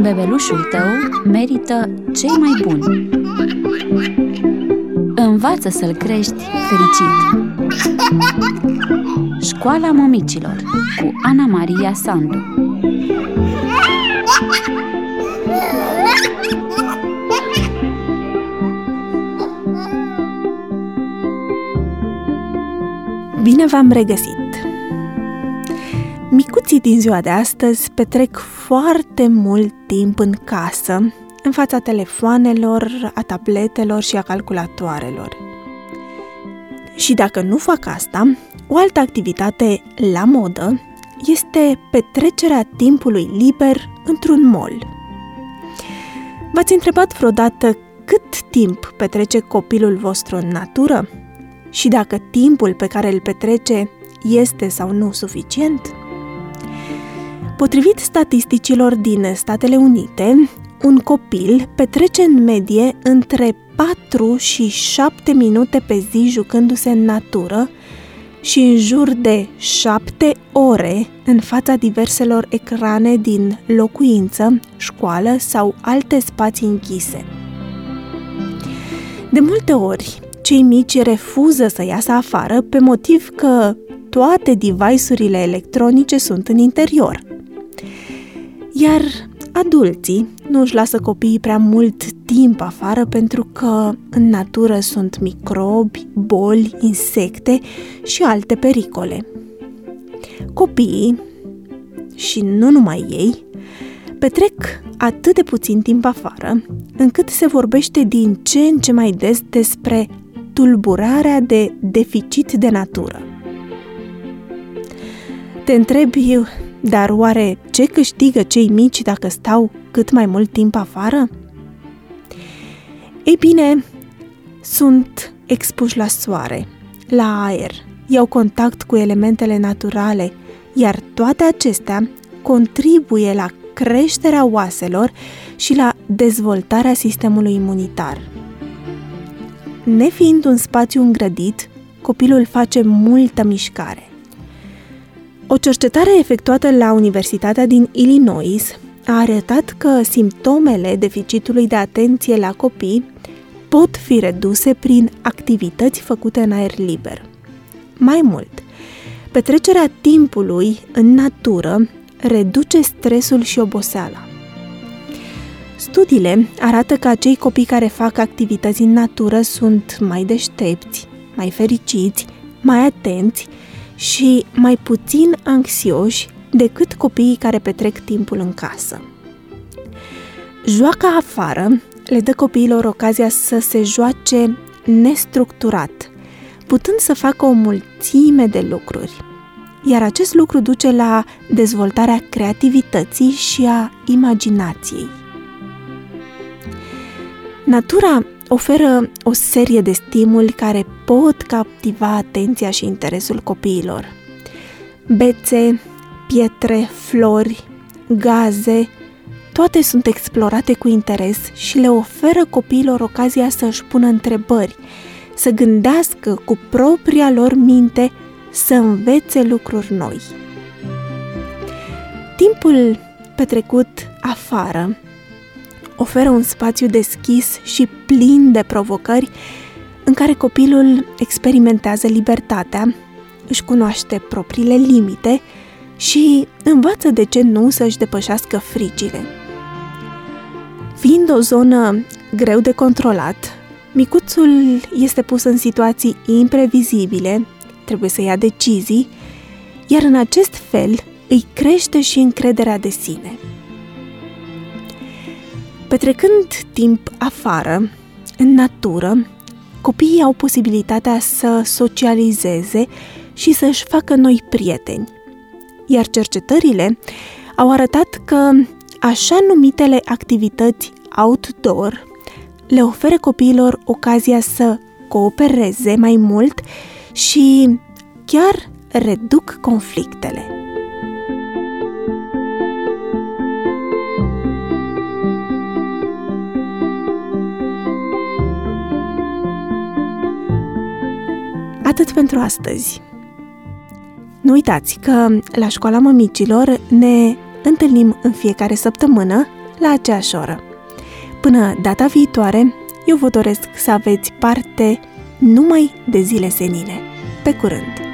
Bebelușul tău merită cei mai buni. Învață să-l crești fericit. Școala Mămicilor cu Ana Maria Sandu. Bine v-am regăsit! Micuții din ziua de astăzi petrec foarte mult timp în casă, în fața telefoanelor, a tabletelor și a calculatoarelor. Și dacă nu fac asta, o altă activitate la modă este petrecerea timpului liber într-un mall. V-ați întrebat vreodată cât timp petrece copilul vostru în natură? Și dacă timpul pe care îl petrece este sau nu suficient? Potrivit statisticilor din Statele Unite, un copil petrece în medie între 4 și 7 minute pe zi jucându-se în natură și în jur de 7 ore în fața diverselor ecrane din locuință, școală sau alte spații închise. De multe ori, cei mici refuză să iasă afară pe motiv că toate device-urile electronice sunt în interior. Iar adulții nu își lasă copiii prea mult timp afară pentru că în natură sunt microbi, boli, insecte și alte pericole. Copiii, și nu numai ei, petrec atât de puțin timp afară, încât se vorbește din ce în ce mai des despre tulburarea de deficit de natură. Te întrebi, dar oare ce câștigă cei mici dacă stau cât mai mult timp afară? Ei bine, sunt expuși la soare, la aer, iau contact cu elementele naturale, iar toate acestea contribuie la creșterea oaselor și la dezvoltarea sistemului imunitar. Nefiind un spațiu îngrădit, copilul face multă mișcare. O cercetare efectuată la Universitatea din Illinois a arătat că simptomele deficitului de atenție la copii pot fi reduse prin activități făcute în aer liber. Mai mult, petrecerea timpului în natură reduce stresul și oboseala. Studiile arată că acei copii care fac activități în natură sunt mai deștepți, mai fericiți, mai atenți și mai puțin anxioși decât copiii care petrec timpul în casă. Joaca afară le dă copiilor ocazia să se joace nestructurat, putând să facă o mulțime de lucruri. Iar acest lucru duce la dezvoltarea creativității și a imaginației. Natura oferă o serie de stimuli care pot captiva atenția și interesul copiilor. Bețe, pietre, flori, gaze, toate sunt explorate cu interes și le oferă copiilor ocazia să își pună întrebări, să gândească cu propria lor minte, să învețe lucruri noi. Timpul petrecut afară oferă un spațiu deschis și plin de provocări în care copilul experimentează libertatea, își cunoaște propriile limite și învață de ce nu să-și depășească fricile. Fiind o zonă greu de controlat, micuțul este pus în situații imprevizibile, trebuie să ia decizii, iar în acest fel îi crește și încrederea de sine. Petrecând timp afară, în natură, copiii au posibilitatea să socializeze și să își facă noi prieteni. Iar cercetările au arătat că așa numitele activități outdoor le oferă copiilor ocazia să coopereze mai mult și chiar reduc conflictele. Atât pentru astăzi. Nu uitați că la Școala Mămicilor ne întâlnim în fiecare săptămână la aceeași oră. Până data viitoare, eu vă doresc să aveți parte numai de zile senine. Pe curând!